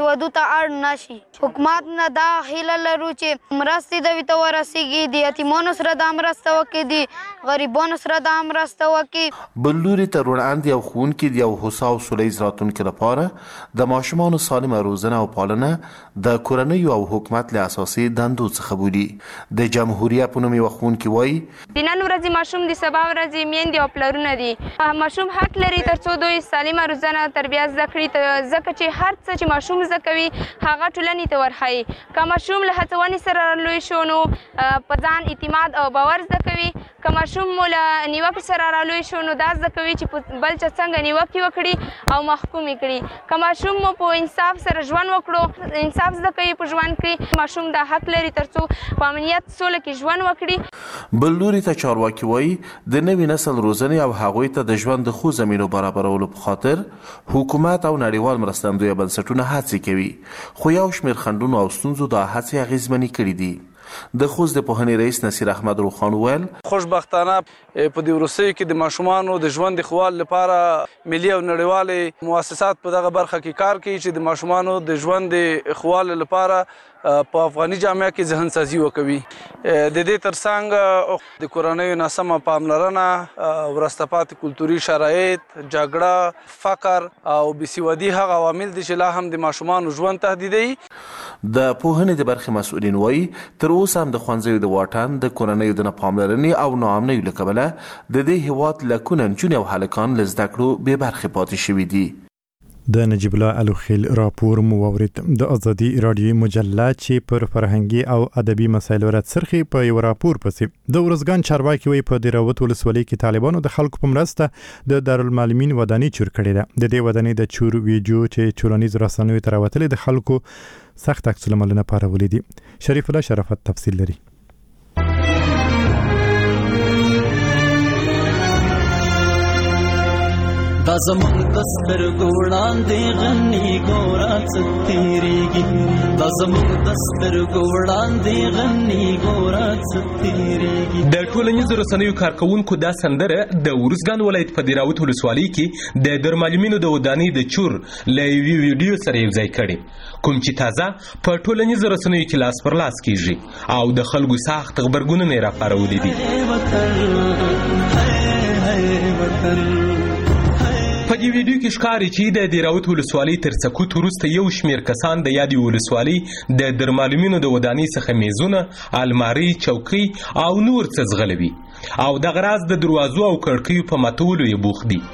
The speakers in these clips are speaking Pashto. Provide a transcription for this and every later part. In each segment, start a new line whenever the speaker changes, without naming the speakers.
ودو ته اړ نشي. حکومت نه دا هیله لرو چې مرستې دوی ته ورسیږي، د یتیمانو سره دا مرسته وکړي، د غریبانو سره دا مرسته وکړي.
بل لوري ته وړاندې یو ښوونکي د یو هوسا او سولیز راتلونکي لپاره د ماشومانو سالمه روزنه او پالنه د کورنیو او حکومت له اساسي دندو څخه بولي. د جمهوریت په نوم یو ښوونکي وایي
د نن ورځې ماشوم د سبا ورځې میندې او پلرونه دي. ماشوم حق لري تر څو دوی سالمه روزنه تربیه زده کړي، ځکه چې هر څه چې ماشوم زده کوي هغه ټولنې ته ورښيي. که ماشوم له هڅونې سره لوی شو نو په ځان اعتماد او باور زده کوي. که ماشوم مو له نیوکې سره رالوی شو نو دا زده کوي چې بل چا څنګه نیوکې وکړي او محکوم یې کړي. که ماشوم مو په انصاف سره ژوند وکړو، انصاف زده کوي په ژوند کې، ماشوم دا حق لري تر څو په امنیت سوله کې ژوند وکړي.
بل لوري ته چارواکي وایي د نوي نسل روزنې او هغوی ته د ژوند د ښو زمینو برابرولو په خاطر حکومت او نړیوال مرستندویه بنسټونه هڅې کوي، خو یو شمېر خنډونو او ستونزو دا هڅې اغېزمنې کړي دي. د خوست د پوهنې رئیس نصیر احمد روخان وویل
خوشبختانه په دې وروستیو کې د ماشومانو د ژوند د ښه والي لپاره ملي او نړیوالې مؤسسات په دغه برخه کې کار کوي چې د ماشومانو د ژوند د ښه والي لپاره په افغاني جامعه کې ذهن سازي وکوي. د دې ترڅنګ د کورنیو ناسمه پاملرنه، وروسته پاتې کلتوري شرایط، جګړه، فقر او بېسوادي هغه عوامل دي چې لا هم د ماشومانو ژوند تهدیدوي.
د پوهنې د برخې مسؤلین وایي تر اوسه هم د ښوونځیو د واټن، د کورنیو د نه پاملرنې او ناامنیو له کبله د دې هېواد لکونه نجونې او هلکان له زده کړو بې برخې پاتې شوي دي.
د نجیب الله الوخیل راپور مو واورید. د ازادي رادیوي مجله چې پر فرهنګي او ادبي مسایلو راڅرخي په یو راپور پسې د ورزګان چارواکي وایي په دیراوت ولسوالۍ کې طالبانو د خلکو په مرسته د دارالمعلمین ودانۍ چور کړې ده. د دې ودانۍ د چور ویډیو چې ټولنیزو رسنیو ته راوتلې د خلکو سخت عکس العملونه پارولي دي. شریف الله شرافت تفصیل لري.
دا زمون دستر ګوړان دی غنی ګورا ستیریږي، دا زمون دستر ګوړان دی غنی ګورا ستیریږي.
د ټولنیزو رسنیو کارکونکو دا سندره د ورزګان ولایت په دیراوت ولسوالۍ کې د درمعلمینو د ودانۍ د چور له یوې ویډیو سره یوځای کړي، کوم چې تازه په ټولنیزو رسنیو کې لاس پر لاس کیږي او د خلکو سخت غبرګونونه یې راپارولي دي. په دې ویډیو کې ښکاري چې د دیراوت ولسوالۍ تر سکوت وروسته یو شمېر کسان د یادې ولسوالۍ د درمعلمینو د ودانۍ څخه میزونه، المارۍ، چوکۍ او نور څه ځغلوي او دغه راز د دروازو او کړکیو په ماتولو یې بوخت دي.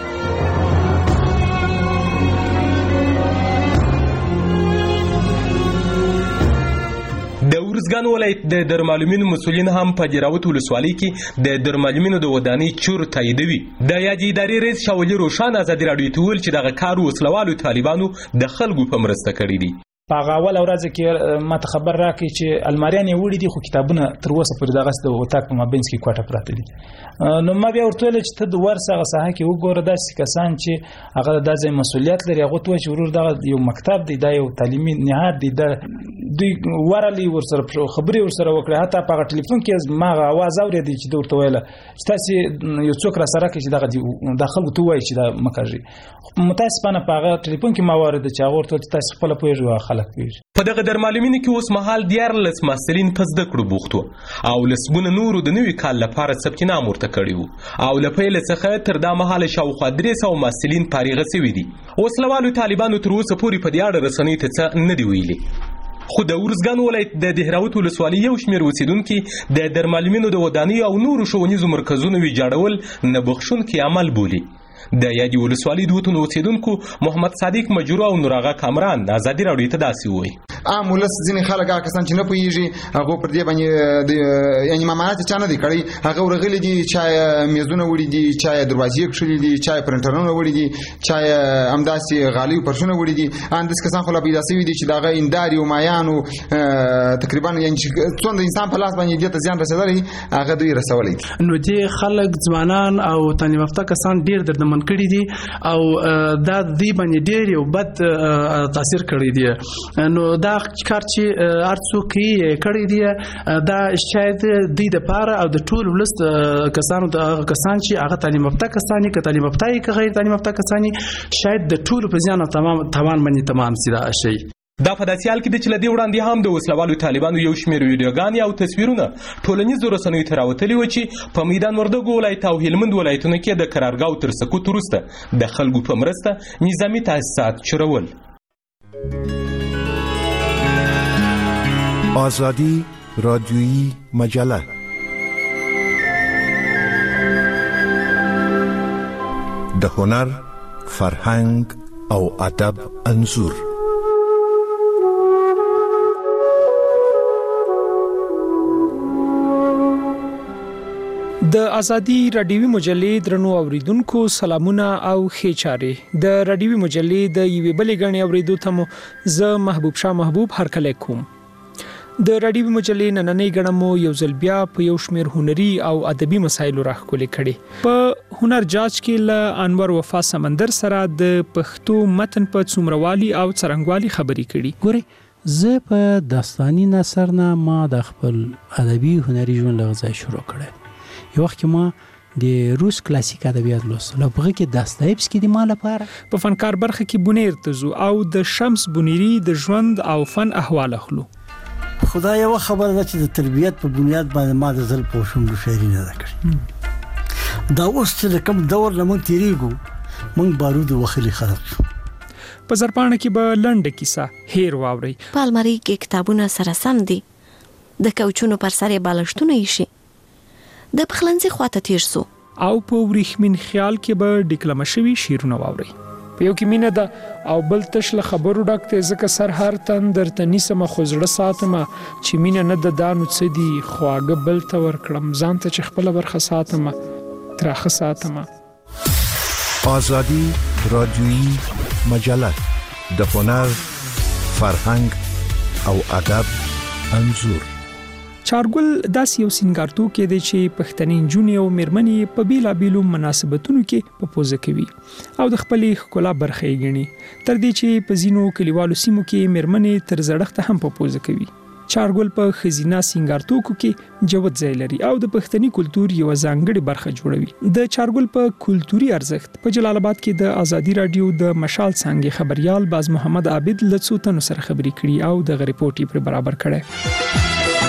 د ورزګان ولایت د درمعلمینو مسؤلین هم په دیراوت ولسوالۍ کې د درمعلمینو د ودانۍ چور تاییدوي. د یادې ادارې رئیس شاه ولي روښان ازادي راډیو ته وویل چې دغه کار وسلوالو طالبانو د خلکو په مرسته کړی دی.
په هغه اول ورځ کې ماته خبر راکړي چې الماریان یې وړي دي، خو کتابونه تر اوسه پورې دغسې د اتاق په مابینځ کې کوټه پراته دي. نو ما بیا ورته ویل چې ته د ورس هغه ساحه کې وګوره، داسې کسان چې هغه د دا ځای مسؤلیت لري، هغو ته وایي چې ورور دغه یو مکتب دی، دا یو تعلیمي نهاد دی، دا دوی ورغلي ورسره خبرې ورسره وکړې. حتی په هغه ټلیفون کې ما هغه اواز اورېدی چې ده ورته ویله چې تاسې یو څوک راسره کړئ چې دغه دا خلکو ته ووایي چې دا مه کږئ. متاسفانه په هغه ټلیفون کې ما واورېده چې هغه ورته ویل تاسې خپله پوهېږئ او خلک پوهېږي.
په دغه درمعلمینو کې اوس مهال 14 محصلین په زده کړو بوخت وو او لسګونه نورو د نوي کال لپاره ثبت نام ورته کړي وو او له پیل څخه تر دا مهاله شاوخوا 300 محصلین فارغه شوي دي. وسلوالو طالبانو تر اوسه پورې په دې اړه رسنیو ته څه نه دي ویلي. خو د ورزګان ولایت د دیراوت ولسوالۍ یو شمېر اوسیدونکي د درمعلمینو د ودانۍ او نورو ښوونیزو مرکزونو ویجاړول نه بخښونکی عمل بولي. د یادې ولسوالۍ د وطن اوسیدونکو محمد صادق مجرو او نور آغا کامران ازادي راډیو ته داسې وویل:
عام ولس ځینې خلک هغه کسان چې نه پوهېږي هغو پر دې باندې یعنې مامانات یې چا نه دی کړی، هغه ورغلي دي، چا یې میزونه وړي دي، چا یې دروازې کښلي دي، چا یې پرنټرونه وړي دي، چا یې همداسې غالۍ او فرشونه وړي دي. همداسې کسان خو لا پیدا شوي دي چې د هغه هندارې او مایانو تقریبا یعنې چې څومره د انسان په لاس باندې دې ته زیان رسېدلی هغه دوی رسولی دي.
نو دې خلک ځوانان او تعلیم یافته کسان ډېر د ستمن کړي دي او دا د دې باندې ډېر یو بد تاثیر کړی دی. نو دا کار چې هر څوک یې کړی دی دا شاید دوی دپاره او د ټول ولس کسانو کسان چې هغه تعلیم یافته کسان که تعلیم یافته که غیر تعلیم یافته کسان شاید د ټولو په زیان او تاوان باندې تمام سي دا شی.
دا په داسې حال کې دی چې له دې وړاندې هم د وسلوالو طالبانو یو شمېر ویډیوګانې او تصویرونه ټولنیزو رسنیو ته راوتلي وو چې په میدان وردګو ولایت او هلمند ولایتونو کې د قرارګاو تر سقوط وروسته د خلکو په مرسته نظامي تاسیسات چورول.
آزادی رادیویی مجله د هنر، فرهنګ او ادب انځور.
د ازادي رادیوي مجلې درنو اوریدونکو سلامونه او ښې چارې. د رادیوي مجلې د یوې بلې غړنې اوریدو ته مو زه محبوب شاه محبوب هرکلی کوم. د رادیوي مجلې نننۍ غړه مو یو ځل بیا په یو شمېر هنري او ادبي مسایلو راښکلې کړي. په هنر جاج کې له انور وفا سمندر سره د پښتو متن په څومروالي او څرنګوالي خبرې کړي.
ګوري زه په داستاني نثر نه ما د خپل ادبي هنري ژوند لغځای شروع کړم. یو وخت ما د روس کلاسیک ادبیات لوستل او په کې داستایفسکي د ما لپاره
په فنکار برخه کې بونیر تزو او د شمس بونیری د ژوند او فن احوال اخلو.
خدای یو خبر ده چې د تربیت په بنیاد باندې ما د ځل په شوم شعري نه کړی. دا اوس چې کوم دور لمون تیریږو مونږ بارود وخلی خلق شو.
په زرپانه کې به لنډه کیسه هیر واوري.
په المارۍ کې کتابونه سره سم دي، د کوچونو پر سر بالښتونه یې شي، د پخلنځي خواته تیر سو
او په وریښمین خیال کې به ډیکلمه شوي شعرونه واوري. په یو کې مینه ده او بل تش له خبرو ډک دی، ځکه سر هر تن درته نیسمه خو زړه ساتمه، چې مینه نه ده دا نو څه دي، خواږه بل ته ورکړم ځان ته چې خپله برخه ساتمه تراخه ساتمه.
آزادی رادیویی مجله د هنر، فرهنګ او ادب انځور.
چارګل داسې یو سینګارتوکی دی چې پښتني نجونې او میرمنې په بیلابیلو مناسبتونو کې په پوزه کوي او د خپلې ښکلا برخه یې ګڼي، تر دې چې په ځینو کلیوالو سیمو کې میرمنې تر زړښته هم په پوزه کوي. چارګل په ښځینه سینګارتوکو کې جوت ځای لري او د پښتني کلتور یوه ځانګړې برخه جوړوي. د چارګل په کلتوري ارزښت په جلال آباد کې د ازادي رادیو د مشال څانګې خبريال باز محمد عابد له څو تنو سره خبرې کړي او دغه ریپورت یې پر برابر کړی.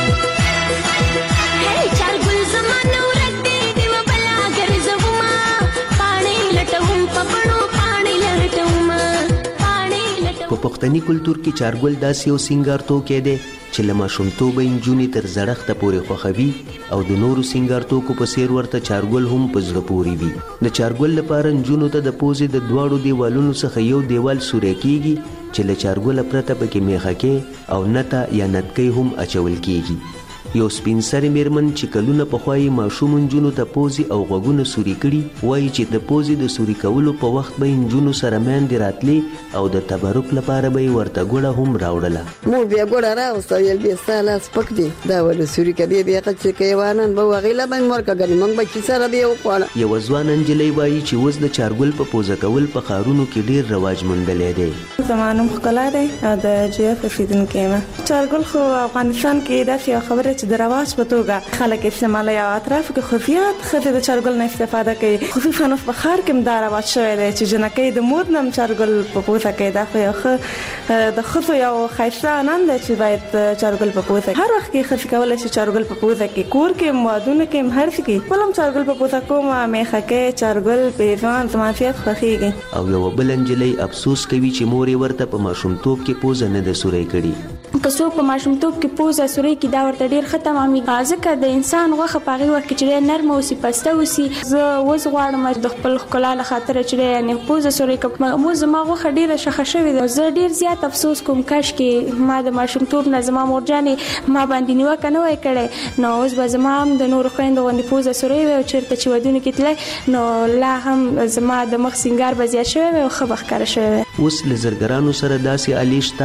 په پښتني کلتور کې چارګل داسې یو سینګارتوکی دی چې له ماشومتوبه نجونې تر زړښته پورې خوښوي او د نورو سینګارتوکو په څیر ورته چارګل هم په زړه پورې وي. د چارګل لپاره نجونو ته د پوزې د دواړو دیوالونو څخه یو دیوال سوری کیږي چې له چارګله پرته پکې میخکې او نته یا نتکۍ هم اچول کیږي. یو سپین سرې میرمن چې کلونه پخوا یې ماشوم نجونو ته پوزې او غوږونه سوري کړي وایي چې د پوزې د سوري کولو په وخت به نجونو سره میندې راتلې او د تبرک لپاره به یې ورته ګوړه هم راوړله.
موږ بیا ګوړه راوسته ویل بیا ستا لاس پک دی دا ولې سوري کوې بیا چې کیوانن به هغې له به مې ورکړه ګنې موږ به کیسه را بیا وخواړه.
یوه ځوانه نجلۍ وایي چې اوس د چارګل په پوزه کول په ښارونو کې ډېر رواج موندلی دی.
زما نوم ښکلا دی او د جیف اوسېدونکې یم. چارګل خو افغانستان کې داسې یوه خبره چې د رواج په توګه خلک استعمالوي او اطرافو کې خفیات ښځې د چارګل نه استفاده کوي. خصوصا اوس په ښار کې هم دا رواج شوی دی چې جنکۍ د مور نه هم چارګل په پوزه کوي. دا خو یو ښه د ښځو یو ښایسته عنان دی چې باید چارګل په پوزه هر وخت کې ښځې کولی شي چارګل په پوزه کې کور کې هم وادونه کې هم هر څه کې خپل هم چارګل په پوزه کوم میخکۍ چارګل پیزوان زما زیات خوښېږي.
او یوه بله نجلۍ افسوس کوي چې مور یې ورته په ماشومتوب کې پوزه نه ده سوری کړې.
که څوک په ماشومتوب کې پوزه سوری کړي دا ورته ډېر ښه تمامېږي ځکه د انسان غوښه په هغې وخت کې چې ډېر نرمه اوسي پسته اوسي. زه اوس غواړم د خپل ښکلا له خاطره چې یعنې پوزه سوری کړم. اوس زما غوښه ډېره شخه شوې ده. زه ډېر زیات افسوس کوم کاشکې ما د ماشومتوب نه زما مورجانې ما باندې نیوکه نه وای کړی نو اوس به زما هم د نورو خویندو غوندې پوزه سوری وی او چېرته چې ودونو کې تللی نو لا هم زما د مخ سینګار به زیات شوی وی او ښه به ښکاره شوی وی.
اوس له زرګرانو سره داسې آلې شته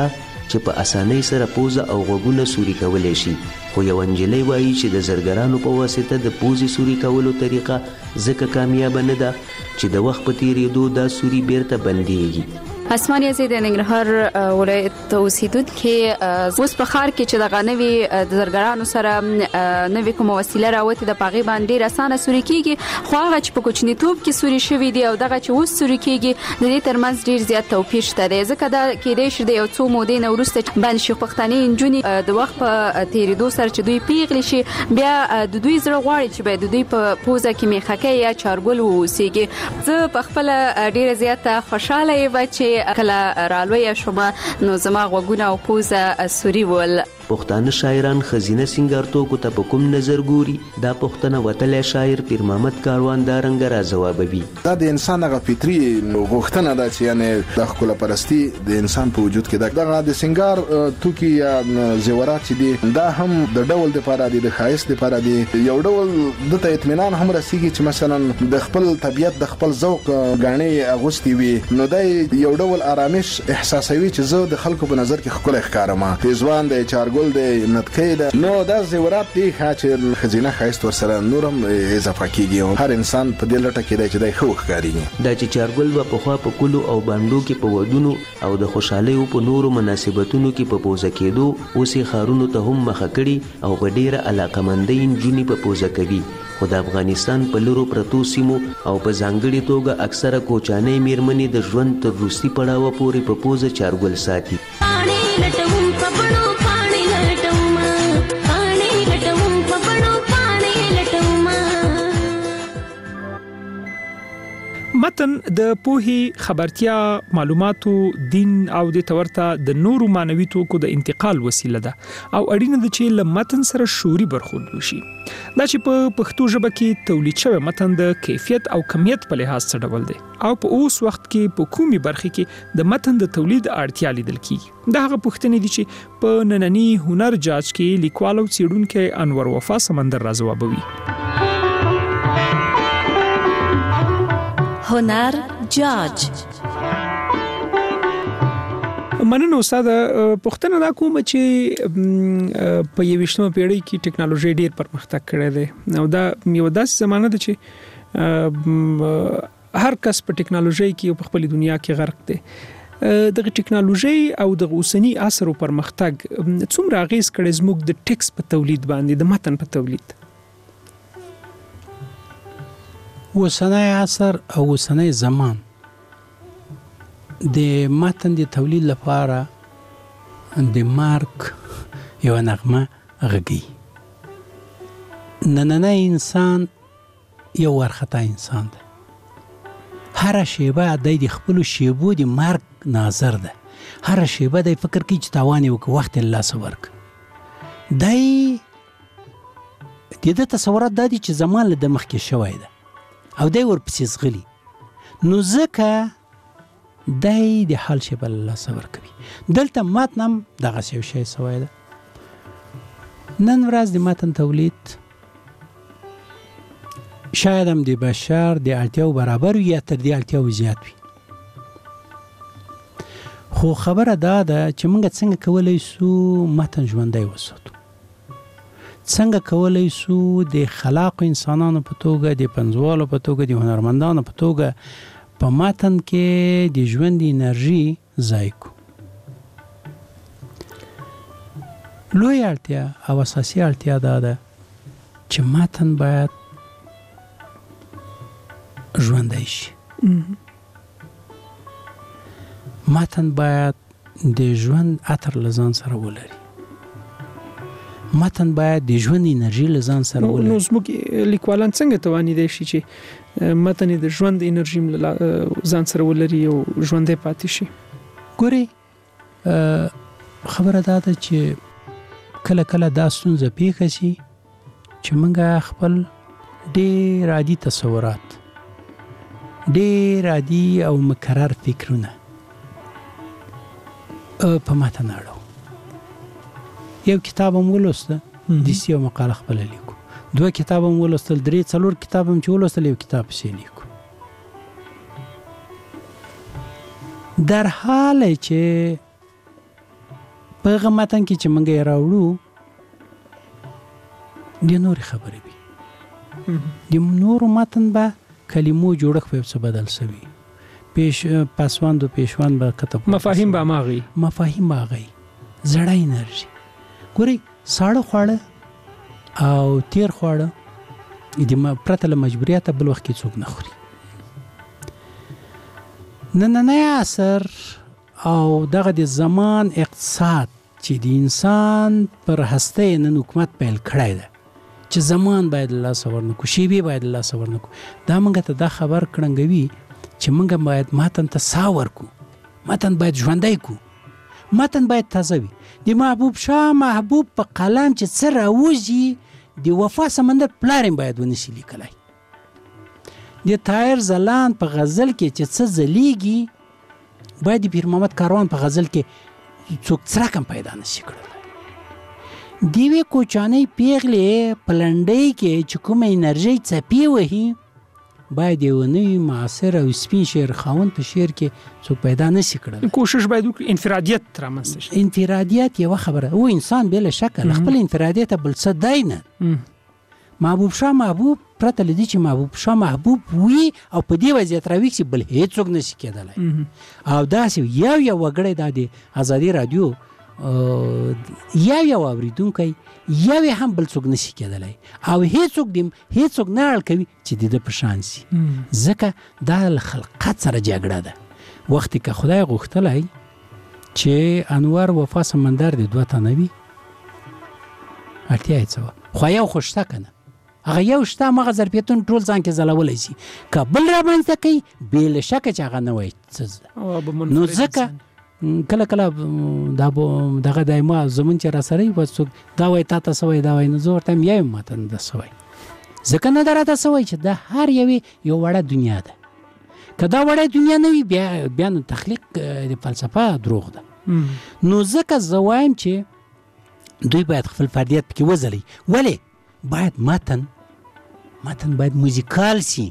چې په اسانۍ سره پوزه او غوږونه سوري کولی شي، خو یو نجلۍ وایي چې د زرګرانو په واسطه د پوزې سوري کولو طریقه ځکه کامیابه نه ده چې د وخت په تیریدو دا سوري بیرته بندیږي.
اسمان یزی د ننګرهار ولایت اوسیدونکي اوس په ښار کې چې دغه نوي د زرګرانو سره نوې کومه وسیله راوتې د پاغي باندې رسانه سوري کیږي، خو هغه چې په کوچنیتوب کې سوري شوی دی او دغه چې اوس سوري کیږي د دې ترمنځ ډیر زیات توپیر شته دی، ځکه دا کېدای شي د یو څو مودې نه وروسته باندې شي پښتني نجونې د وخت په تیریدو سره چې دوی پیغلي شي بیا د دوی زړه غواړي چې به د دوی په پوزه کې میخکې یا چارګل ووسیږي. زه په خپل ډیره زیاته خوشاله یم چې کله رالوی شوم نو زما غوږونه او پوزه سوري ول.
پښتانه شاعران خزینه سنگارتوکو ته په کوم نظر ګوري؟ دا پښتنه وتلی شاعر پیر محمد کاروان دا رنګ را ځوابوي.
دا د انسان هغه فطري غوښتنه ده چې یعنی د ښکلا پرستی د انسان په وجود کې دغه د سنگار توکي یا زیورات چې دي دا هم د ډول لپاره دي، د ښایست لپاره دي، یو ډول د اطمینان هم رسیږي چې مثلا د خپل طبیعت د خپل ذوق غاڼې اغوستي وي نو دا یو ډول آرامش احساسوي چې زه د خلکو په نظر کې ښکلی ښکارم. تیزوان د چارګل د نتکۍ ده نو دا زیورات دي چې خزینه ښایست ورسره نور هم اضافه کیږي. هر انسان په دې لټه کې دی چې دی ښه ښکاري.
دا چې چارګل به پخوا په کلو او بانډو کې په ودونو او د خوشحالیو په نورو مناسبتونو کې په پوزه کېدو اوس یې ښارونو ته هم مخه کړي او په ډیره علاقمندۍ نجونې په پوزه کوي، خو د افغانستان په لرو پرتو سیمو او په ځانګړې توګه اکثره کوچانۍ میرمنې د ژوند تر وروستي پړاوه پورې په پوزه چارګل ساتي.
متن د پوهي، خبرتیا، معلوماتو، دین او د تورته د نورو مانوي توکو د انتقال وسیله ده او اړینه ده چې له متن سره شعوري برخورد وشي. دا چې په پښتو ژبه کې تولید شوی متن د کیفیت او کمیت په لحاظ څه ډول دی او په اوس وخت کې په کومي برخه کې د متن د تولید اړتیا لیدل کیږي. دا هغه پوښتنې دي چې په نننی هنر جاج کې لیکوال او څېړونکی انور وفا سمندر را ځوابوي.
هنر جاج.
مننه استاد. پښتنه دا کوم چې په 21مه پیړۍ کې ټکنالوژي ډیر پرمختګ کړی دی او دا یو داسې زمانه ده چې هر کس په ټکنالوژي کې په خپل دنیا کې غرق دی. د ټکنالوژي او د اوسنی عصر پرمختګ څومره اغیز کړی زموږ د ټیکس په تولید باندې، د متن په تولید؟
اوسنی عصر او اوسنی زمان د متن د تولید لپاره د مارک یو نغمه غږی. نننی انسان یو ورخطا انسان ده. هر شیبه د خپل شیبو د مارک ناظر ده. هر شیبه د فکر کې چې تاوان یو وخت الله سورک. دای د تصورات د چې زمان له مخکې شوی ده او دای ورپسې زغلی نو ځکه دای د حال شی بل الله صبر کوي. دلته متن دغه یو شی سوی ده. نن ورځ د متن تولید شاید هم د بشر د اړتیاو برابر یا تر دې اړتیاو زیات وي، خو خبره دا ده چې موږ څنګه کولای شو متن ژوندی وساتو، څنګه کولای شو د خلاق انسانانو په توګه، د پنځوالو په توګه، د هنرمندانو په توګه په متن کې د ژوند انرژي ځای کو. لوی اړتیا او اساسي اړتیا دا ده چې متن باید ژوندی شي. متن باید د ژوند عطر له ځان سره ولري. متن باید د ژوند انرژي له ځان سره ولري.
نو زموږ لیکوالان څنګه توانیدای شي چې متن د ژوند انرژي ځان سره ولري او ژوندی پاتې شي؟
ګوري خبره دا ده چې کله کله دا ستونزه پیښه شي چې موږ خپل ډېر عادي تصورات، ډېر عادي او مکرر فکرونه په متن اړو. یو کتاب هم ولوسته، داسې یو مقاله خپله لیکو، 2 کتاب هم ولوستل، 3-4 کتاب هم چې ولوستل یو کتاب پسې لیکو. در حال چې په هغه متن کې چې موږ یې راوړو د نورې خبرې وي د نورو متن به کلمو جوړښت په څه بدل شوي پاسوند و پیشوند به کتب
مفاهیم به هماغوي
زړه انرژي ګورئ ساړه خواړه او تیر خواړه د پرته له مجبوریته بل وخت کې څوک نه خوري نننی عصر او دغه د زمان اقتصاد چې د انسان پر هسته نن حکومت پیل کړی ده چې زمان باید له لاسه ورنکو شیبې باید له لاسه ورنکو دا موږ ته دا خبر کړنګوي چې موږ باید متن ته ساه ورکو متن باید ژوندی کو متن باید تازه وي د محبوب شاه محبوب په قلم چې څه راوځي د وفا سمندر پلار باید ونشي لیکلی د طاهر ځلاند په غزل کې چې څه ځلیږي باید د پیر محمد کاروان په غزل کې څوک څرک هم پیدا نشي کړلی د یوې کوچانۍ پیغلې په لنډۍ کې چې کومه انرژۍ څپې وهي باید یو نوی معاصر او سپین شعر خاوند په شعر کې څوک پیدا نشي کړلی
کوشش باید وکړي انفرادیت رامنځته شي
انفرادیت یوه خبره او انسان بله شکه خپل انفرادیت بل څه دی نه محبوب شاه محبوب پرته له دې چې محبوب شاه محبوب وي او په دې وضعیت راویښ بل هیڅوک نشي کېدلی او داسې یو وګړی دا د ازادي راډیو یو اوریدونکی یو هم بل څوک نشي کېدلی او هیڅوک نه اړ کوي چې د ده په شان شي ځکه دا له خلقت سره جګړه ده وختې که خدای غوښتلی چې انور وفا سمندر د دوه تنه وي اړتیا یې څه وه خو یو خو شته که نه هغه یو شته همغه ظرفیتونه ټول ځان کې ځلولی شي که بل رامنځته کوي بې له شکه چې هغه نه وایي څه زده نو ځکه کله دغه دایما زمون چې را سره وي څوک دا وایي تا ته څه وایي دا وایي نو زه ورته یم یا یم ماته نه ده څه وایي ځکه نه ده راته څه وایي چې دا هر یوې یو وړه دنیا ده که دا وړه دنیا نه وي بیا نو تخلیق د فلسفه دروغ ده نو ځکه زه وایم چې دوی باید خپل فردیت پکې وځلي ولې باید متن باید موزیکال سي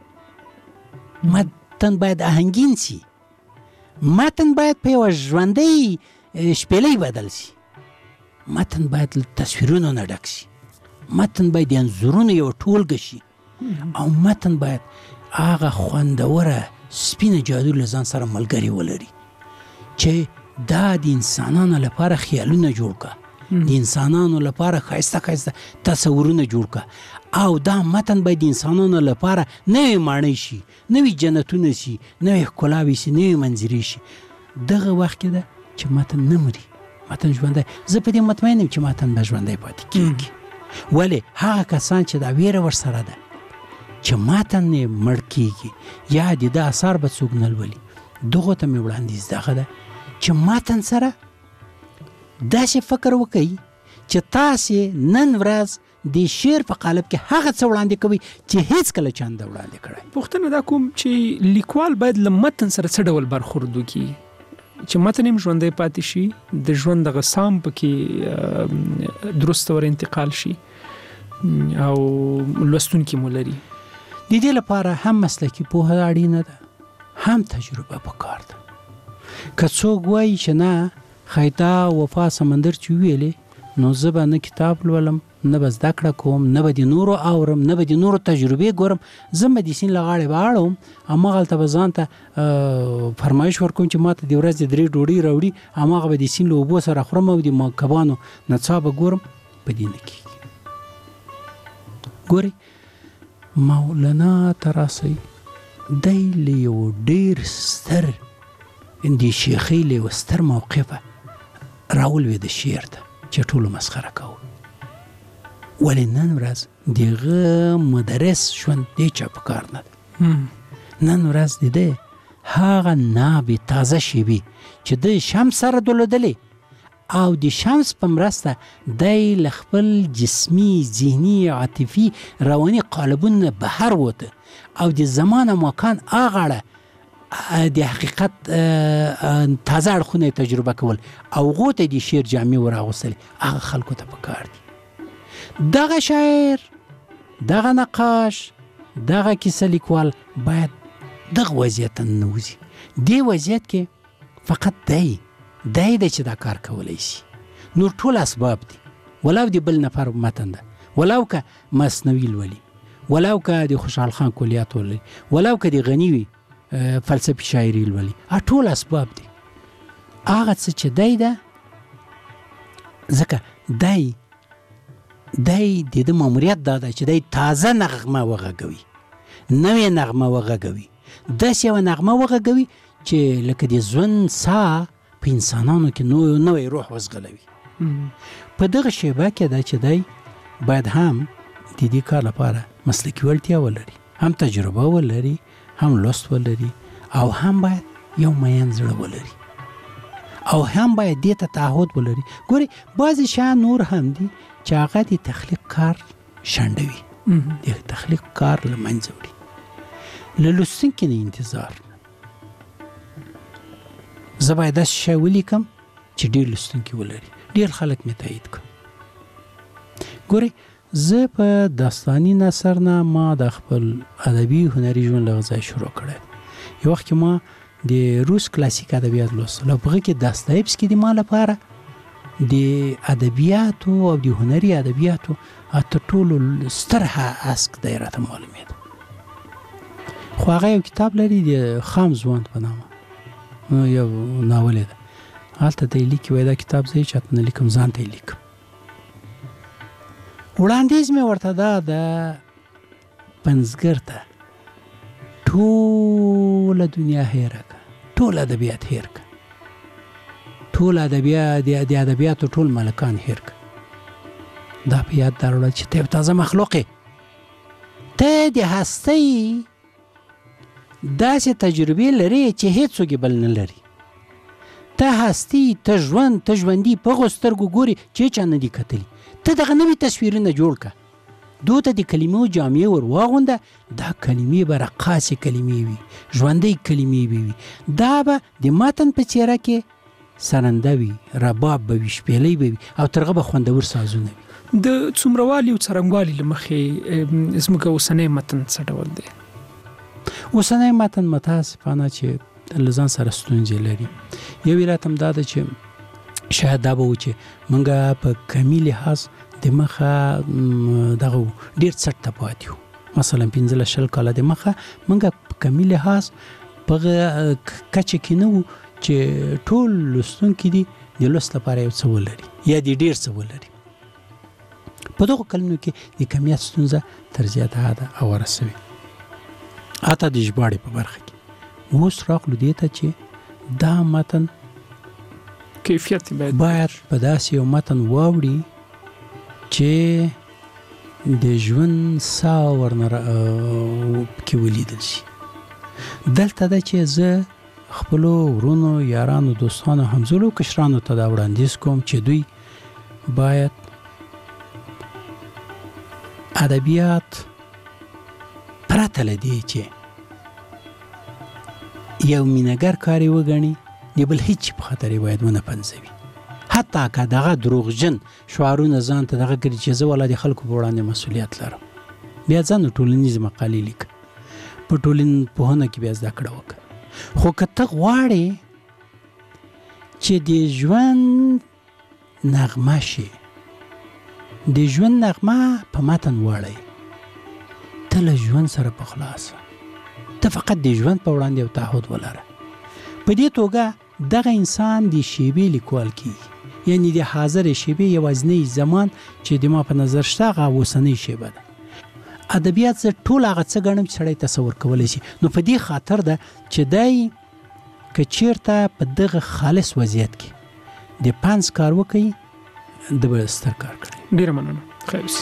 متن باید آهنګین سي متن باید په یوه ژوندۍ شپېلۍ بدل سي متن باید له تصویرونو نه ډک سي متن باید د انځورونو یوه ټولګه شي او متن باید هغه خوندوره سپینه جادو له ځان سره ملګري ولري چې دا د انسانانو لپاره خیالونه جوړ کړه د انسانانو لپاره ښایسته تصورونه جوړ کړه او دا متن باید د انسانانو لپاره نوې ماڼۍ شي نوې جنتونه شي نوې ښکلاوې شي نوې منظرې شي دغه وخت کې ده چې متن نه مري متن ژوندی زه په دې مطمئن یم چې متن به ژوندی پاتې کېږي ولې هغه کسان چې دا ویره ورسره ده چې متن یې مړ کېږي یا د ده اثار به څوک نه لولي دغو ته مې وړاندیز دغه ده چې متن سره داسې فکر وکړئ چې تاسې نن ورځ د شعر په قالب کې هغه څه وړاندې کوي چې هیڅ کله چا نه وړاندې کړی
پوښتنه دا کوم چې لیکوال باید له متن سره څه ډول برخورد وکړي چې متن هم ژوندی پاتې شي د ژوند دغه سام پکې درسته ور انتقال شي او لوستونکي مو لري
د دې لپاره هم مسلکي پوهه اړینه ده هم تجربه پکار ده که څوک وایي چې نه خیتا وفا سمندر چې ویلې نو زه به نه کتاب لولم نه به زده کړه کوم نه به د نورو اورم نه به د نورو تجربې ګورم زه مدیسین له غاړې به اړوم هماغلته به ځان ته فرمایش ورکوم چې ما ته د ورځې 3 ډوډۍ راوړي هماغه به د سیند له اوبو سره خورم او د کبانو نڅا به ګورم په دې نه کېږي ګورئ مولانا تراسي دی له یو ډېر ستر د شیخۍ له یوه ستر موقفه راولوېد شعر ته چې ټولو مسخره کوو ولې نن ورځ دغه مدرس ژوند دې چا په کار نه ده نن ورځ د ده هغه نابې تازه شوي چې د شمس سره درلودلې او د شمس په مرسته دی له خپل جسمي ذهني عاطفي رواني قالبونه بهر وته او د زمان او مکان هغه د حقیقت تازه اړخونه تجربه کول او هغو ته د شعر جامې وراغوستلې هغه خلکو ته پکار دي دغه شاعر دغه نقاش دغه کیسه لیکوال باید دغه وضعیت ته ننوځي دې وضعیت کې فقط دی دای د چې دا کار کولی شي. نور ټول اسباب دي، ولاو دی بل نفر متن ده، ولاو که مصنوي لولي، ولاو که د خوشحال خان کلیات ولولي، ولاو که د غني وي فلسفي شاعري لولي، ټول اسباب دي. هغه څه چې دی ده ځکه دی د ماموریت دا ده چې دی تازه نغمه وغږوي، نوې نغمه وغږوي، داسې یوه نغمه وغږوي چې لکه د ژوند ساه په انسانانو کې نوی روح وزغلوي. په دغه شیبه کې ده چې دی باید هم د دې کار لپاره مسلکي وړتیا ولري، هم تجربه ولري، هم لوست ولري، او هم باید یو مین زړه ولري، او هم باید دې ته تعهد ولري. ګوري بعضې شیان نور هم دي چې هغه د تخلیق کار شنډوي، د تخلیق کار له منځه وړي. له لوستونکي نه انتظار، زه باید داسې شی ولیکم چې ډېر لوستونکي ولري، ډېر خلک مې تایید کړ. ګورئ زه په داستاني نثر نه ما د خپل ادبي هنري ژوند له ځای شروع کړی. یو وخت کې ما د روس کلاسیک ادبیات لوستل، او په هغه کې داستایفسکي د ما لپاره د ادبیاتو او د هنري ادبیاتو تر ټولو ستر هسک دی راته معلومېده. خو هغه یو کتاب لري د خام ځوان په نامه، یو ناول ده، هلته دی لیکي وایي دا کتاب زه یې چاته نه لیکم، ځان ته یې لیکم. وړاندیز مې ورته دا د پنځګر ته ټوله دنیا هیره که، ټول ادبیات هیر که، ټول ادبیات د ادبیاتو ټول ملکان هیر که. دا په یاد داروړه چې ته یو تازه مخلوق یې، ته د هستۍ داسې تجربې لري چې هیڅوک بل نه لري. ته هستی، ته ژوند، ته ژوندي په هغو سترګو ګوري چې هېچا نه دي کتلي. ته دغه نوي تصویرونه جوړ که، دو ته د کلمو جامې ور واغونده، دا کلمې به رقاصې کلمې وي، ژوندۍ کلمې به وي، دا به د متن په څېره کې سرنده وي، رباب به وي، شپېلۍ به وي، او تر هغه به خوندور سازونه وي.
د څومروالي او څرنګوالي له مخې زموږ اوسنی متن څه ډول دی؟
اوسنی متن متاسفانه چې له ځان سره ستونزې لري. یو علت هم دا ده چې شاید دا به و چې موږ په کمي لحاظ د مخه دغه ډېر څټ ته پاتې وو. مثلا 15 کاله د مخه موږ په کمي لحاظ په کچه کې نه وو چې ټول لوستونکي دي د لوست لپاره یو څه ولري یا د ډېر څه ولري. په دغو کلونو کې د کمیت ستونزه تر زیاته حده اوره سوې، حتی د ژباړې په برخه کې. اوس راغلو دې ته چې دا متن
کیفیت
باید په داسې یو متن واوړي چې د ژوند ساه ورنه کې ولیدل شي. دلته ده چې زه خپلو ورونو، یارانو، دوستانو، همزولو کشرانو ته دا وړاندیز کوم چې دوی باید ادبیات پرته له دې چې یو مینهګر کار یې وګڼي، د بل هیڅ په خاطر یې باید ونه پنځوي. حتی که دغه دروغجن شعارونه ځان ته دغه کړي چې زه والا د خلکو په وړاندې مسؤلیت لرم، بیا ځان ټولنیزې مقالې لیکه، په ټولنپوهنه کې بیا زده کړه وکړه. خو که ته غواړې چې د ژوند نغمه شي، د ژوند نغمه په متن واړی، ته له ژوند سره په خلاصه، ته فقط د ژوند په وړاندې یو تعهد ولره. په دې توګه دغه انسان د شیبې لیکوال کیږي، یعنی د حاضر شیبې یوازینی زمان چې د ما په نظر شته هغه اوسنۍ شیبه ده. ادبیات زه ټول هغه څه ګڼم چې سړی تصور کولی شي. نو په دې خاطر ده چې دی که چېرته په دغه خالص وضعیت کې د پنځ کار وکړي، د به ستر کار کړي.
ډېره مننه. خیر اوسې.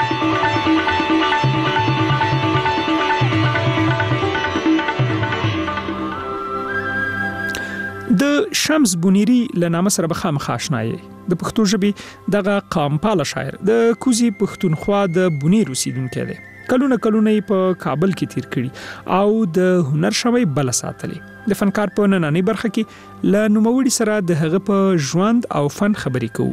د شمس بونیری له نامه سره به خامخا آشنا یې. د پښتو ژبې دغه قامپاله شاعر د کوزي پښتونخوا د بونیر اوسیدونکی دی. کلونه یې په کابل کې تیر کړي او د هنر شمعې بله ساتلې. د فنکار په نننۍ برخه کې له نوموړي سره د هغه په ژوند او فن خبرې کوو.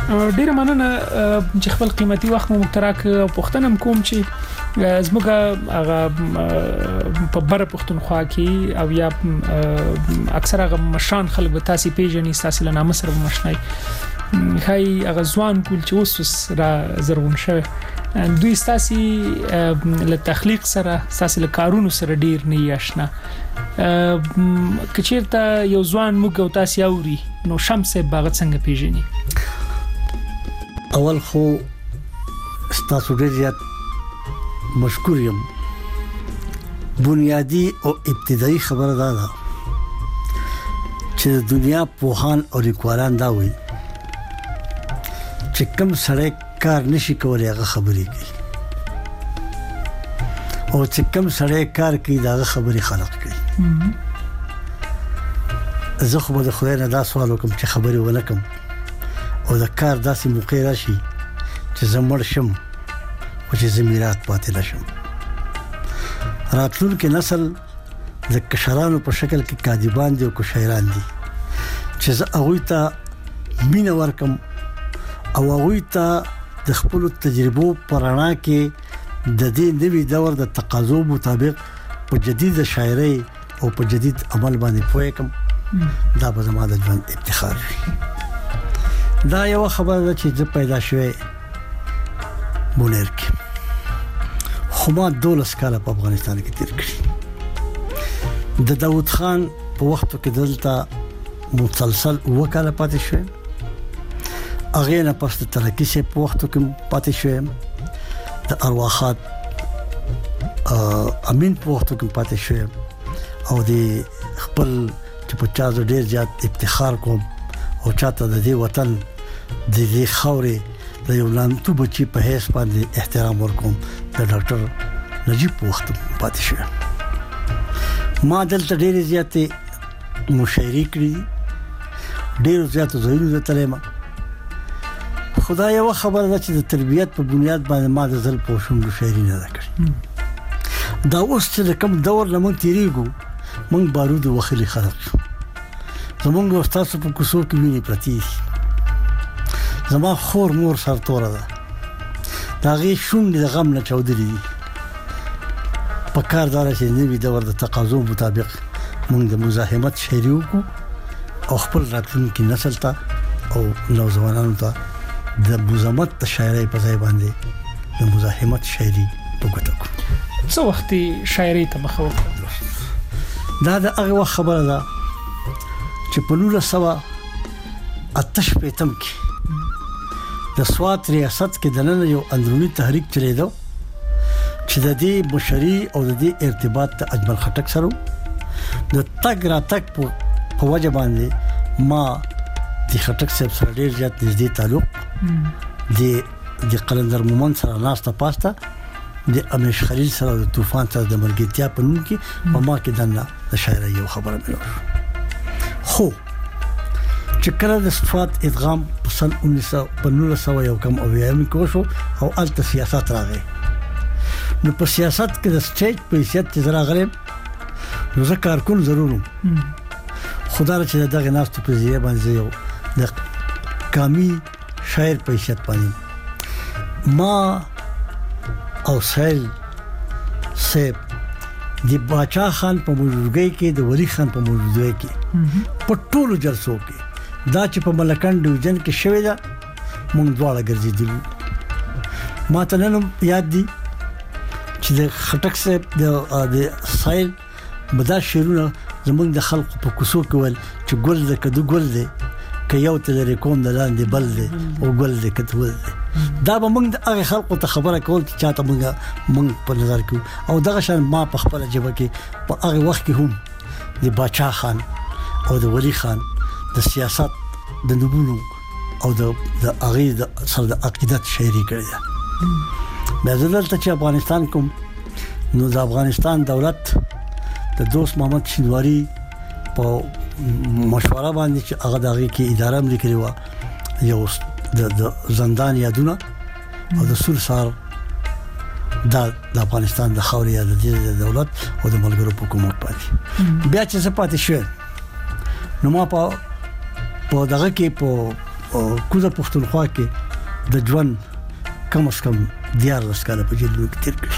ډیره مننه چې خپل قیمتي وخت مو مشترک پښتنم کوم چې زموږ هغه په بر پښتونخوا کې او یا اکثر هغه مشان خلک به تاسو پیژنې تاسو له نامه سره مشنای هاي هغه ځوان کول چې اوس را زرغون شوی دوی تاسو له تخلیق سره تاسو له کارونو سره ډیر نه آشنا کچیرته یو ځوان موږ او تاسو اوري نو شمس باغ څنګه پیژني
اول خو تاسو ډیر زیات مشکور یم بنیادی او ابتدایي خبره ده چې دنیا پوهان او لیکوالان دا وایي چې کوم سړی کار نشي کولای هغه خبرې کوي او چې کوم سړی کار کوي دا خبرې خلق کوي زه خو به خدای نه دا سوال وکم چې خبرې ونه کوم او دا کار داسې موقع راشي چې زمړ شم او چې زمیرات پاتې نشم راتلونکي نسل د کشرانو په شکل کې کاذبان دي او شاعران دي چې زه هغه ته مینه ورکم او هغه ته د خپل تجربو پرانا کې د دې نوي دور د تقاضو مطابق په جدید شاعري او په جدید عمل باندې پوهیږم دا به زما د ژوند افتخار وي دا یو خبره ده چې زه پیدا شوې بونیر کې خو ما 12 کال په افغانستان کې تیر کړی د داوود خان په وخت کې دلته مسلسل وکاله پاتې شوم اغه نه پس ترکی سه په وخت کې پاتې شوم د ارواحات امین په وخت کې پاتې شوم او د خپل چې په چا ډیر زیات افتخار کوم او چاته د دې وطن د دې خاورې د یو لانتو بچی په هیڅ باندې احترام ورکوم د ډاکټر نجیب په وخت پاتې شوم ما دلته ډیر زیات مشاعرې کړې ډیر زیات زوینو تلما خدای یو خبره ده چې د تربيت په بنیاد باندې ما د ځل پوښوم شاعري نه کړې دا اوس چې کوم دور لمون تیریږو مونږ بارود وخلي خلق شو زمونږ استاد په کوڅو کې ویني پرتی زما خور مور سرتوره ده دا غي شونډې د غم نه چودري په کار دار چې نوی دور د تقاضو مطابق مونږ د مزاحمت شاعري وکړو او خپل راتلونکي نسل ته او نوځوانانو ته د مزاحمت شاعري په ځای باندې د مزاحمت شاعري وکړو
څو وخت شاعري ته مخه وکړه
دا د هغه خبره ده چې په 1988 کې د سوات ریاست کې د نن یو اندرونی تحریک چلیدو چې د دې بشري او د دې ارتباط ته اجمل خټک سره د تګ را تک په وجه باندې ما د خټک صاحب سره ډیر زیات نږدې تعلق د قلندر مومن سره ناسته پاسته د امیش خلیل سره د طوفان سره د ملګرتیا په نوم کې په ما کې دنه د شاعري یو خبره ملو خو چې کله د صفات ادغام په سن 1900 یو کم او یم کوشو او الته سیاست راغی نو په سیاست کې د سټیج په حیثیت چې راغلم نو زه کارکون ضرورم خدای چې دغه ناس ته په ځای باندې یو د کامی شاعر په حیثیت باندې ما او سهیل سیب د باچا خان په موجودګۍ کې د ولی خان په موجودګۍ کې په ټولو جلسو کې دا چې په ملکان ډیویژن کې شوې ده مونږ دواړه ګرځېدلو ما ته نن یاد دي چې د خټک صاحب د سایل بدا شیرونه زمونږ د خلکو په کوڅو کې ول چې ګل د کدو ګل دی که یو ته لري کوم د لاندې بل دی او ګل د کتو دی دا به موږ د هغه خلکو ته خبره کول چې چاته موږ په نظر کې او دغه شان ما په خپل جبه کې په هغه وخت کې هم د باچا خان او د ولی خان د سیاست د نبونو او د هغه د سره د عقیدت شاعري کړی ده مې دلته چې افغانستان کوم نو د افغانستان دولت د دوست محمد شینواری په مشوره باندې چې هغه دغه کې اداره ملي کړی و یو د زندان یادونه او د سولسار د افغانستان د خاورې د دولت او د ملګرو حکومت پاتې بیا چې څه پاتې شو نو ما په دغه کې په کوزه پښتونخوا کې د ژوند کم از کم 14 کال په جیل کې تیر کړی.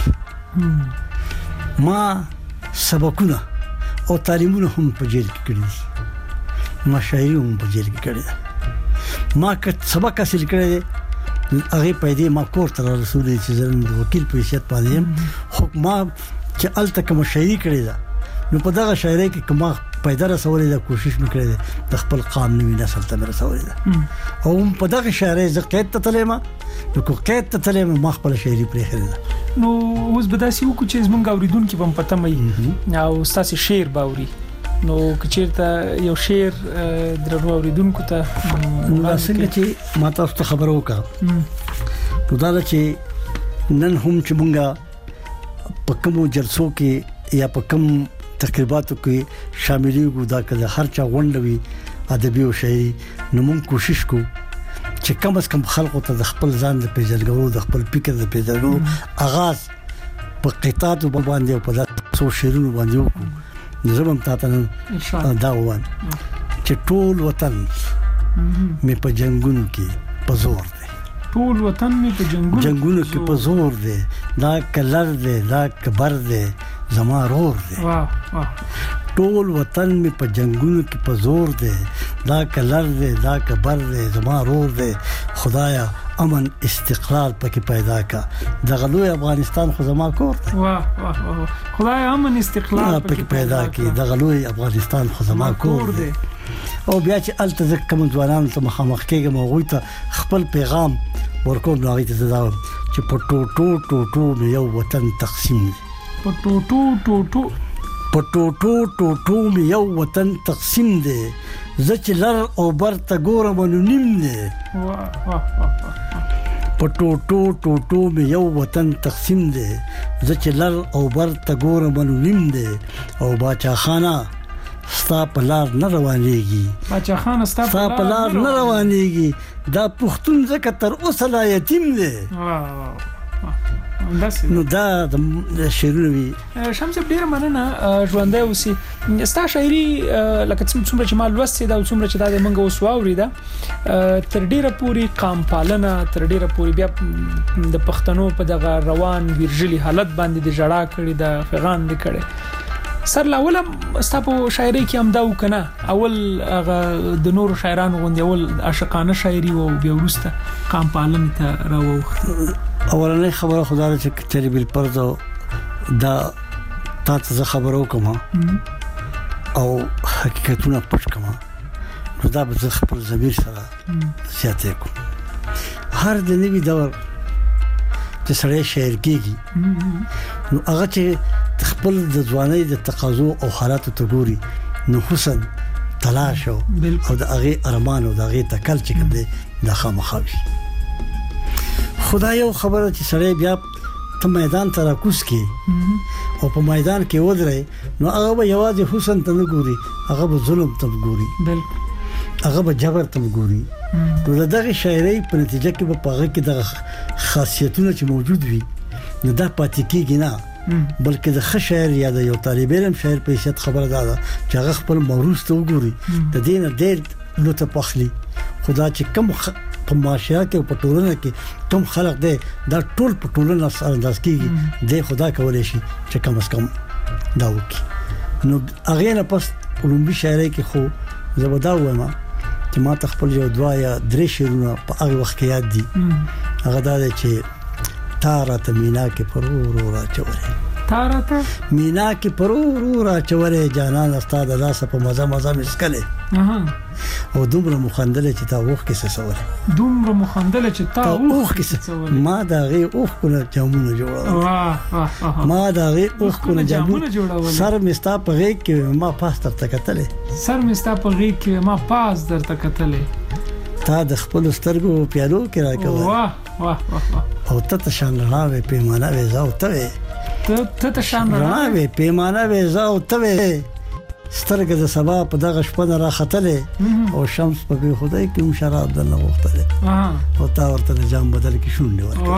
ما سبقونه او تعلیمونه هم په جیل کې کړی، ما شاعري هم په جیل کې کړی. ما که سبق حاصل کړی هغه پیدا ما کور تر رسول چې زم د وکیل په حیثیت باندې خو ما چې الته کوم شاعري کړی دا نو په دغه شاعري کې کومه پیدا رسولې دا کوشش وکړې د خپل قانوني نسل ته رسولې ده او په دغه شاعري ز قید ته تلمه نو کو قید ته تلمه ما خپل شاعري پرې خره
نو اوس بداسي وکړو چې زمونږ اوریدونکو په پته مې او تاسو شعر باوري نو کچیرته یو شعر درنو اوریدونکو ته
څنګه چې ما تاسو ته خبر وکړم نو دا چې نن هم چې مونږه په کوم جلسو کې یا په کوم تقریباتو کې شاملېږو دا کله هر چا غونډوي ادبي او شاعري نو مونږ کوشش کوو چې کم از کم خلکو ته د خپل ځان د پیژندګلو د خپل فکر د پیژندګلو آغاز په قطعاتو باندې او په تاسو شعرونو باندې وکړو. زمم تاسو دا وان چې ټول وطن مې په جنگونو کې په زور دی،
ټول وطن مې په
جنگونو کې په زور دی، دا کلر دی، دا کبر دی، زما رور دی. ټول وطن مې په جنگونو کې په زور دی، دا کلر دی، دا کبر دی، زما رور دی. خدایا امن استقرار پکې پیدا کا، د غلوی افغانستان خو زما کور دی.
خدای امن استقرار
پکې پیدا کی، د غلوی افغانستان خو زما کور دی. او بیا چې التزک کوم ځوانان ته مخامخ کېږم او غوي ته خپل پیغام ورکوم نو غوي ته دا چې په ټوټو یو وطن تقسیم دی،
په ټوټو
یو وطن تقسیم دی، زه چې لر او بر ته ګورم نو نیم دی. په ټوټو یو وطن تقسیم دی، زه چې لر او بر ته ګورم نو نیم دی. او باچا خانه ستا په لار نه روانېږي،
باچا خانه ستا
په لار نه روانېږي، دا پښتون ځکه تر اوسه لا یتیم دی. نو دا د شعرونو
شمس ډیر مننه ژوندۍ اوسې ستا شاعري لکه څومره چې ما لوستې دا څومره چې دا د منګه اوس واورېده تر ډیره پوري قام پالنه تر ډیره پوري بیا د پښتنو په دغه روان ویرژلي حالت باندې د جړا کړي د فغان د کړي سر لاول ستا په شاعري کې هم دا وکنه اول هغه د نورو شاعرانو غوندي اول عاشقانه شاعري او بیا وروسته قام پالنه ته راوخت.
اولنې خبره خدای چې چری بل پرځو دا تاسو خبرو کوم او حقیقتونه پټ کوم نو دا به خپل ضمیر سره سیاته کوم. هر د نوی دور چې سړی شاعر کېږي نو هغه چې خپل د ځوانۍ د تقاضو او حالاتو ته ګوري نو حسن تلاش او د هغه ارمان او د هغه تکل چې کوم دی د خامخوي. خدای یو خبره چې سړی بیا ته میدان ته راکوس کی او په میدان کې ودرې نو هغه به یوازې حسن ته نه ګوري، هغه به ظلم ته ګوري، هغه به جبر ته ګوري. نو دغه شاعري په نتیجه کې به پاغه کې د خاصیتونه چې موجود وي نو دا پاتې کېږي نه، بلکې د ښه شاعر یا د یو طالب علم شاعر په حیثیت خبره ده چې هغه خپل موروث ته وګوري د دې نه ډېر لوته پخلی. خدا چې کم په معاشره کې او په ټولنه کې کوم خلق دی دا ټول په ټولنه سره انداز کېږي د خدا کولای شي چې کم از کم دا وکړي. نو هغه نه پس علومي شاعري کې خو زبدا وایم چې ما تخپل یو دوا یا درې شعرونه په هغه وخت کې یاد دي. هغه دا چې تارته مینا کې پرورو را چورې،
تارته
مینا کې پرورو را چورې جانان استاد الله په مزه مسکله او دومره مخندله چې تا وښ کې سسوره،
دومره مخندله چې تا وښ کې سسوره،
ما دا غي اوخ کنه جامونه جوړاوه، ما دا غي اوخ کنه جامونه جوړاوه، سر مستا په غي کې ما پاس تر تکتلې،
سر مستا په غي کې ما پاس در تکتلې،
تا د خپل سترګو پیالو کې راکوه
واه واه
او ته شان راوي پیمانه وې زاو ته
ته شان
راوي پیمانه وې زاو ته سترګه د سبا په دغه شپه نه راختلې او شمس په خدای کې شراب دنه وختلې او تا ورته جام بدل کې شونډه ورکړه.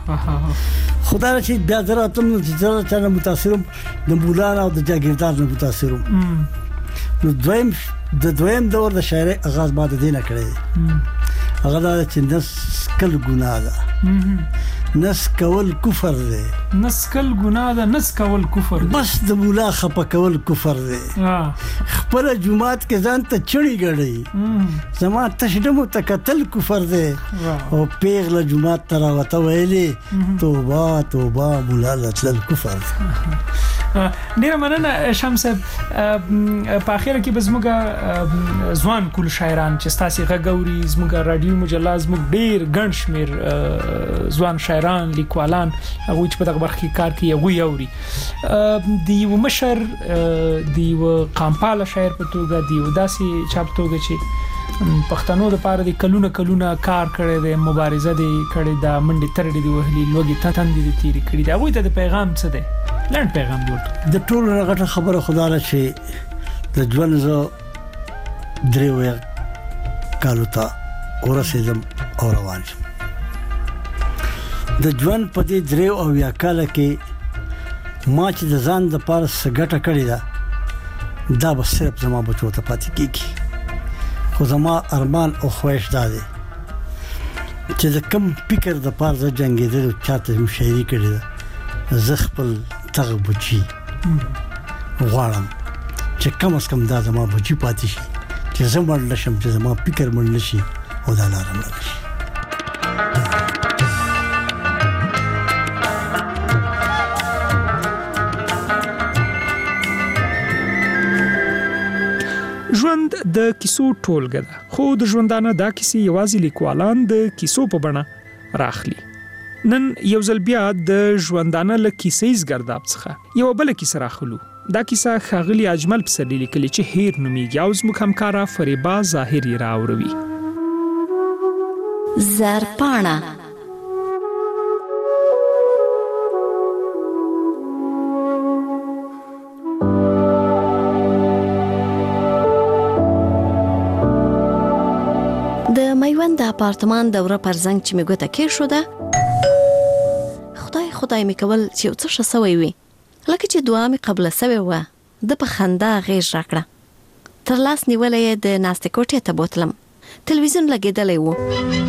خدای چې بیا دراتم چې نه متاثرم د مولانا او د جاګیردار نه متاثرم. نو دویم دور د شاعري آغاز بعد دینه کړی هغه دا چې نس کل ګناه ده نس کول کفر دی
نس کل ګناه ده نس کول کفر دی
بس د مولا خپه کول کفر دی خپل جمعات کې ځان ته چړي غړي زما تشدمو تکتل کفر دی او پیغله جمعات تر وته ویلي توبه توبه مولا لتل کفر
ډیر مننه شمس په اخر کې بزمګه ځوان کول شاعران چې ستاسو غږوري زموږه رادیو مجله زموږ ډیر ګڼ شمیر ځوان شاعران لیکوالان هغه چې په دغه برخه کې کار کوي هغه یوري دی و مشر دی و قامپاله شاعر په توګه دی و داسي چاپ توګه چې پښتنو د پاره د کلونه کار کړي د مبارزه دی کړي د منډي ترډي دی وهلي لوګي تندې دی تیری کړي دا وایي د پیغام څه دی لړ پیغام دی
د ټول غټه خبره خدا له شي د ژوند زو دریو کالو ته ورسېدم او روان شم د ژوند په دې دریو او یا کال کې ما چې د ځان د پاره سګټه کړی دا به صرف زما بچو ته پاتې کیږي خو زما ارمان او خواهش دادی چې د کم فکر د پاره جنگیدل او چاته مشاعري کړی زه خپل تغ بچي غواړم چې کم از کم دا زما بچي پاتې شي چې زما لشم چې زما فکر مړ نشي او دا لار مړ شي
ژوند د کیسو ټولګه ده خو د ژوندانه دا کیسې یوازې لیکوالان د کیسو په بڼه راخلي نن یو ځل بیا د ژوندانه له کیسې زګرداب څخه یو بل کیسه راخلو دا کیسه خاغلی اجمل پسرلی لیکلې چې هیر نومیږي او زموږ همکارا فریبا ظاهری راوروي
زرپاڼه د میوند د اپارتمان دوره پر زنګ چې میګوته کې شو ده خدای می کول چې څه شسوي وي لکه چې دعا می قبل سوي و د په خندا غیر راکړه تر لاس نیولې د ناستې کوټې ته بوتلم تلویزیون لګیدلې و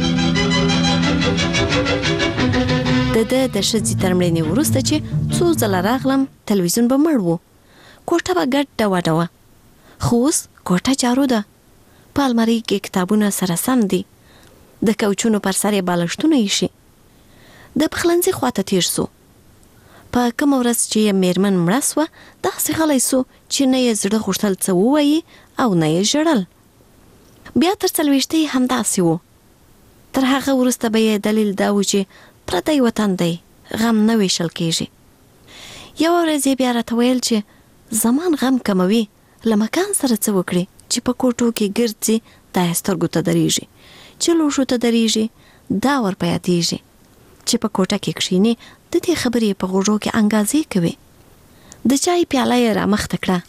د شذې ترمړې ورسته چې څو ځله راغلم تلویزیون به مړ و کوټه به ګډه وډه خوس کوټه جارو ده په المارۍ کې کتابونه سره سم دي د کوچونو پر سر بالښتونه یې د پخلنځي خواته تیر سو په کوم ورځ چې میرمن مړه سوه داسې غلی سو چې نه یې زړه غوښتل څه ووایي او نه یې ژړل بیا تر څلوېښتۍ همداسې و تر هغه وروسته به یې دلیل دا و چې پردی وطن دی غم نه ویشل کېږي یوه ورځ یې بیا راته ویل چې زمان غم کموي له مکان سره څه وکړي چې په کوټو کې ګرځي دا یې سترګو ته درېږي چې لوښو ته درېږي دا ورپه یادېږي چې په کوټه کې کښیني د دې خبرې په غوږو کې انګازې کوي د چای پیاله یې رامخته کړه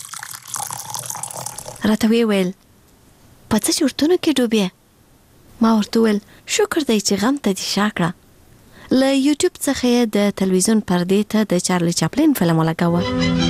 راته ویل په څه چورتونو کې ډوبې ما ورته وویل شکر دی چې غم ته دې شا کړه له یوټیوب څخه یې د تلویزیون پردې ته د چارلی چاپلین فلم ولګاوه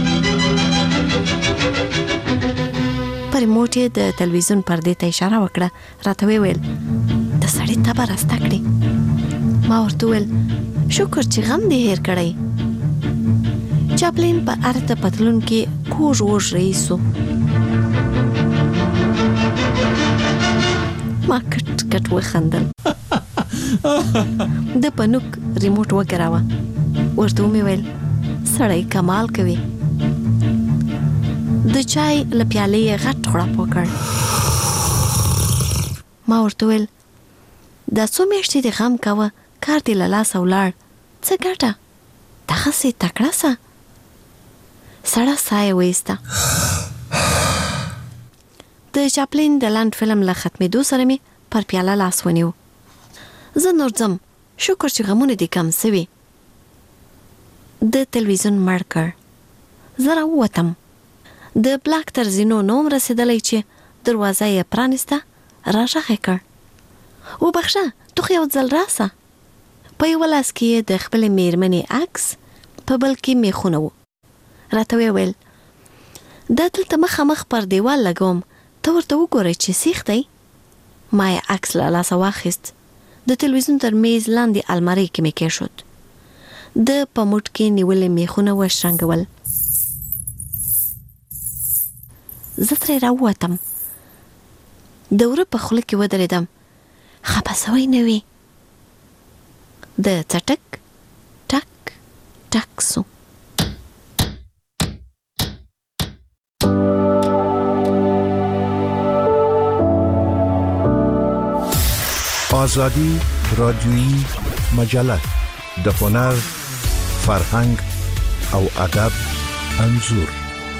په ریموټ یې د تلویزیون پردې ته اشاره وکړه راته ویل د سړي تبه راسته کړې ما ورته ویل شکر چې غم دې هیر کړی چاپلین په ارته پتلون کې کوږ وږ رئیسو ما کټ کټ وخندل د پنوک ریموټ وګراوه ورته مې ویل سړی کمال کوي د چای له پیالې غټ غړپ وکړ ما ورته ویل دا څو میاشتې د غم کوه کار دې له لاسه ولاړ څه ګټه دغسې تکړه سه سړه ساه یې وایسته د چاپلین د لنډ فلم له ختمېدو سره مې پر پیاله لاس ونیو زه نور ځم شکر چې غمونه دې کم سوي د تلویزیون مړ کړ زه راووتم د بلاک تر زینو نوم رسېدلی چې دروازه یې پرانیسته راغږ یې کړ وبخښه تو خو یو ځل راسه په یوه لاس کې یې د خپلې میرمنې عکس په بل کې میخونه و راته ویل دا دلته مخامخ پر دیوال لګوم ته ورته وګورئ چې سیخ دی ما یې عکس له لاسه واخیست. د تلویزیون تر میز لاندې المارۍ کې مې کېښود. د په موټ کې نیولې میخونه وشرنګول. زه ترې راووتم. د وره په خوله کې ودرېدم. خپه سوی نه وي. د څټک ټک ټک سو.
آزادی رادیویی مجله د هنر، فرهنګ او ادب انځور.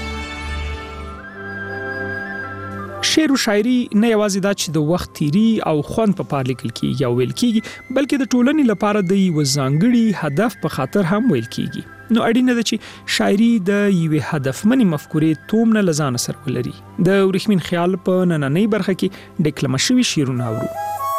شعر او شاعري نه یوازې دا چې د وخت تیری او خوند په پار لیکل کیږي او ویل کیږي، بلکې د ټولنې لپاره د یو ځانګړي هدف په خاطر هم ویل کیږي. نو اړینه ده چې شاعري د یوې هدفمنې مفکورې توم نه لزان سره ولري. د ورېښمین خیال په نننۍ برخه کې ډیکلمه شوي شعرونه اورو.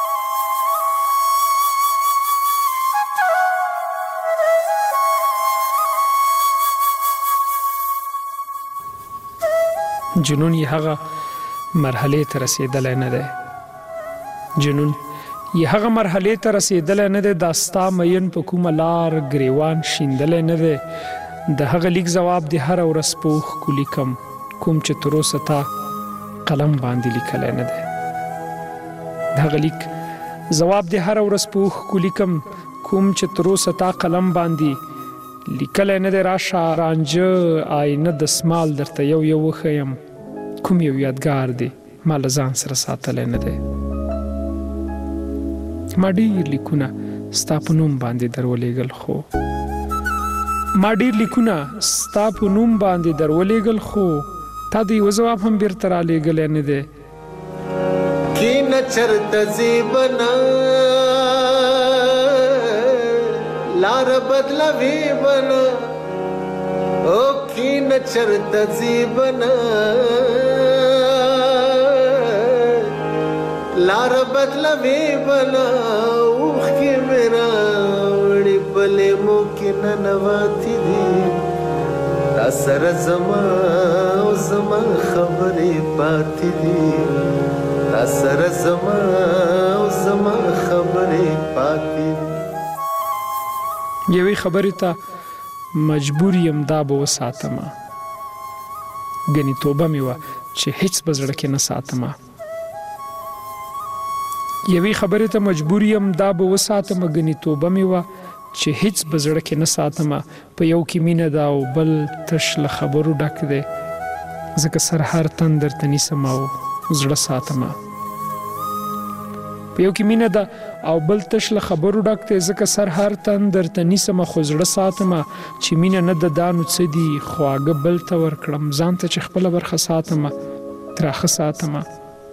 جنون یې هغه مرحله ته رسیدلای نه ده. جنون یې هغه مرحله ته رسیدلای نه ده. داستا مین په کومه لار گریوان شیندلای نه ده. د هغه لیک جواب د هر ورځ پوخ کولیکم کوم چې تر اوسه تا قلم باندې لیکلای نه ده. د هغه لیک جواب د هر ورځ پوخ کولیکم کوم چې تر اوسه تا قلم باندې لیکلای نه ده. راشه رانجه آینه د سمال درته یو یو وښیم کوم یو یادګار دی ما له ځان سره ساتلی نه دی. ما ډېر لیکونه ستا په نوم باندې درولېږل خو تا د یوه ځواب هم بیرته رالېږلی نه دی.
کینه چرته زیبنه لار بدلوي بنا او کینه چرته زیبنه لار بدلوي بنا اوخ کې میرا وړي بلې مو کې ننواتی دي تا سره زما او زما خبرې پاتې دي تا سره زما او زما خبرې پاتې دي.
یوې خبرې ته مجبور یم دا به وساتمه ګنې توبه مې وه چې هیڅ به زړه کې نه ساتمه. یوې خبرې ته مجبور یم دا به وساتمه ګنې توبه مې وه چې هیڅ به زړه کې نه ساتمه. په یو کې مینه ده او بل تش له خبرو ډک دی ځکه سر هر تن درته نیسم او زړه ساتمه. په یو کې مینه ده او بل تش له خبرو ډک دی ځکه سر هر تن درته نیسم خو زړه ساتمه. چې مینه نه ده دا نو څه دي خواږه بل ته ورکړم ځان ته چې خپله برخه ساتمه تراخه ساتمه.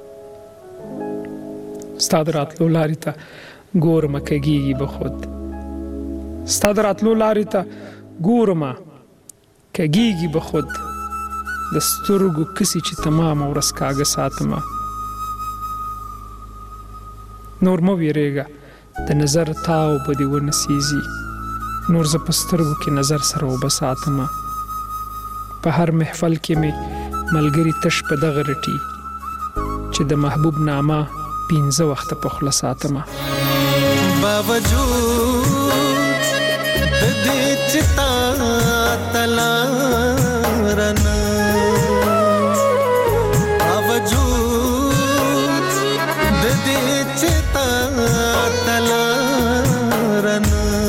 ستا د راتلو لارې ته ګورمه کږېږي به خود ستا د راتلو لارې ته ګورمه کږېږي به خود د سترګو کسي چې تمامه ورځ کاږه ساتمه. نور مه ویرېږه د نظر تاو به دې ونسیزي نور زه په سترګو کې نظر سره اوبه ساتمه. په هر محفل کې مې ملګري تش په دغه رټي چې د محبوب نامه 15 وخته په خوله ساتمه.
باوجود د دې چې تا تلارن باوجود د دې چې تا تلارن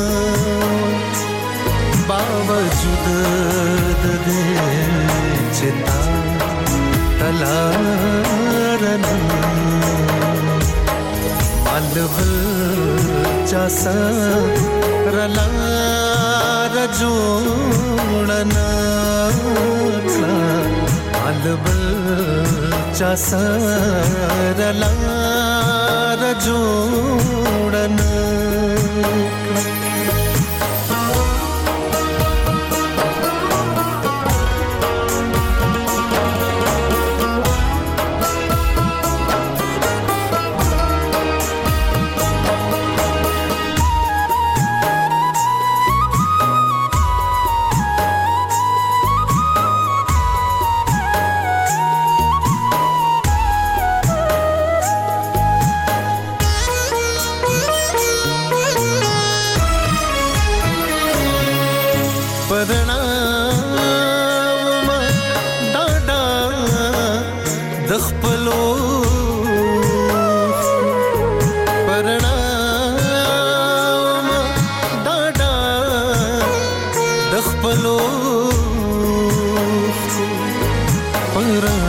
باوجود د دې چې تا تلارن अलबल चासा रलार जोड़ना अलबल चासा रलार जोड़ना پرنا ډاډا د خپلو پرنا ډاډا د خپلو پرنا